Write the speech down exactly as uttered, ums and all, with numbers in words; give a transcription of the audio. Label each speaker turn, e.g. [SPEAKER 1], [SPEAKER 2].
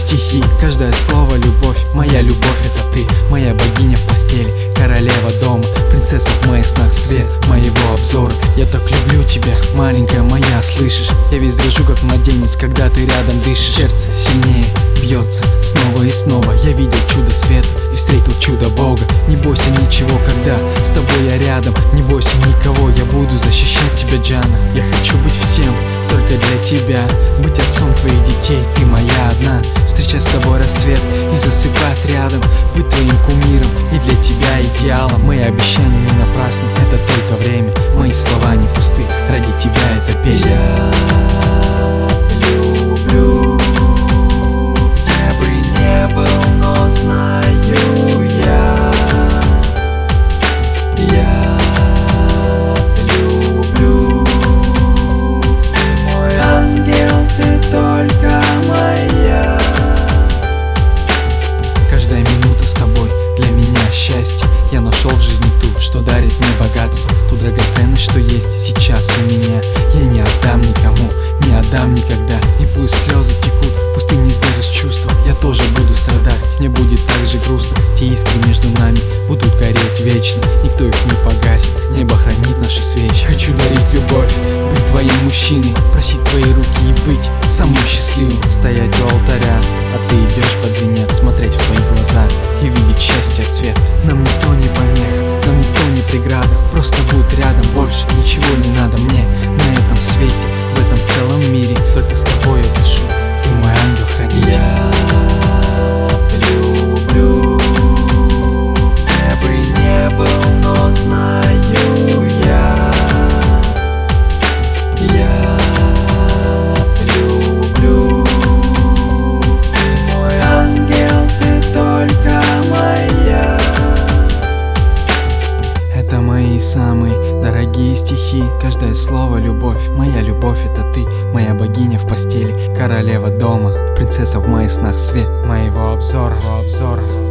[SPEAKER 1] стихи, каждое слово любовь. Моя любовь — это ты, моя богиня в постели, королева дома, принцесса в моих снах, свет моего обзора. Я так люблю тебя, маленькая моя, слышишь? Я весь дрожу, как младенец, когда ты рядом дышишь. Сердце сильнее бьется снова и снова. Я видел чудо света и встретил чудо Бога. Не бойся ничего, когда с тобой я рядом. Не бойся никого, я буду защищать тебя, Джана. Я хочу быть всем, только для тебя. Быть отцом твоих детей, ты моя одна. Встречать с тобой рассвет и засыпать рядом. Быть твоим кумиром и для тебя идеалом. Мои обещания не напрасны, это только время. Мои слова не пусты, ради тебя эта песня.
[SPEAKER 2] Я люблю, где бы не был, но знаю я. Я люблю, ты мой ангел, ты только моя.
[SPEAKER 1] Каждая минута с тобой для меня счастье. Я нашел в жизни ту, что дарит мне богатство, ту драгоценность, что есть сейчас у меня. Я не отдам никому, не отдам никогда. И пусть слезы текут, пусть ты не сдержишь чувства, я тоже буду страдать, мне будет так же грустно. Те искры между нами будут гореть вечно, никто их не погасит, небо хранит наши свечи. Хочу дарить любовь, быть твоим мужчиной, просить твои руки и быть самым счастливым. Стоять у алтаря, а ты идешь под венец, смотреть в твои глаза и видеть счастье цвет. Нам никто не помеха, нам никто не преграда, просто будь рядом, больше ничего не надо мне на этом свете, в этом целом мире. Только с тобой я дышу, ты мой ангел-хранитель.
[SPEAKER 2] Я люблю, где бы не был, но знаю я. Я люблю, ты мой ангел, ты только моя.
[SPEAKER 1] Это мои самые дорогие стихи, каждое слово любовь. Моя любовь — это ты, моя богиня в постели, королева дома, принцесса в моих снах, свет моего обзора, обзора.